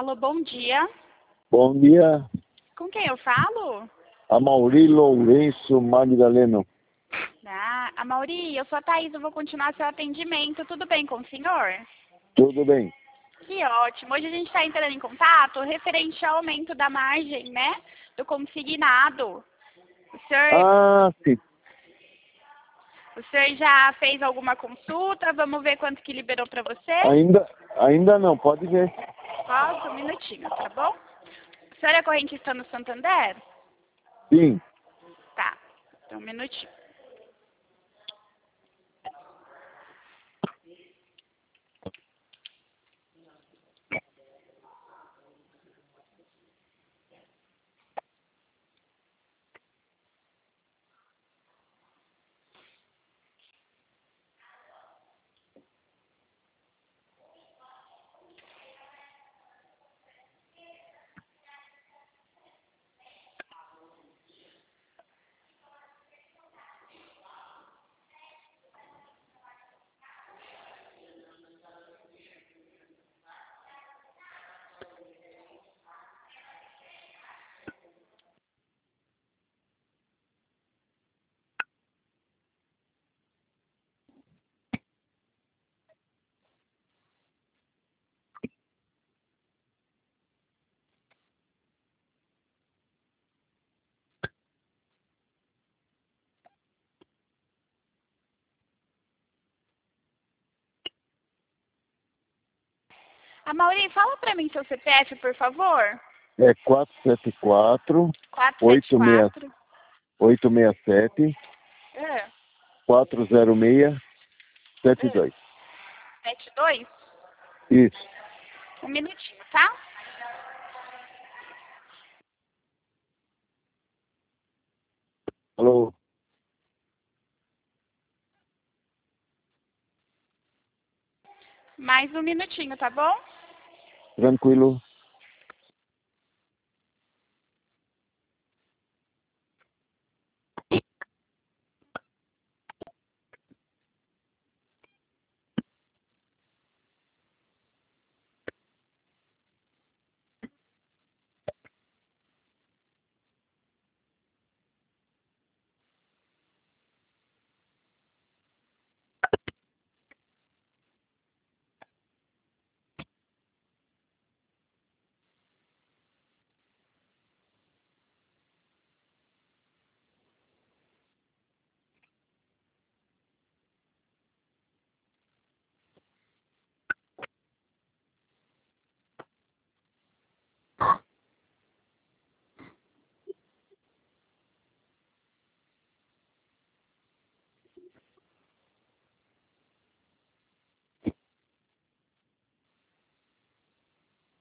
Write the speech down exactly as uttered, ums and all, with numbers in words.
Alô, bom dia. Bom dia, Com quem eu falo? a Mauri Lourenço Magdaleno. Ah, a Mauri, eu sou a Thaís, eu vou continuar seu atendimento. Tudo bem com o senhor? Tudo bem? Que ótimo. Hoje a gente está entrando em contato referente ao aumento da margem, né? Do consignado. O senhor, Ah, sim. o senhor já fez alguma consulta? Vamos ver quanto que liberou para você? Ainda, ainda não, pode ver. Posso? Um minutinho, tá bom? O senhor é correntista no Santander? Sim. Tá. Então, um minutinho. A Mauri, fala para mim seu C P F, por favor. É quatro sete quatro, oito seis oito seis sete, É. quatro zero seis sete dois. sete dois? Isso. Um minutinho, tá? Alô? Mais um minutinho, tá bom? Tranquilo?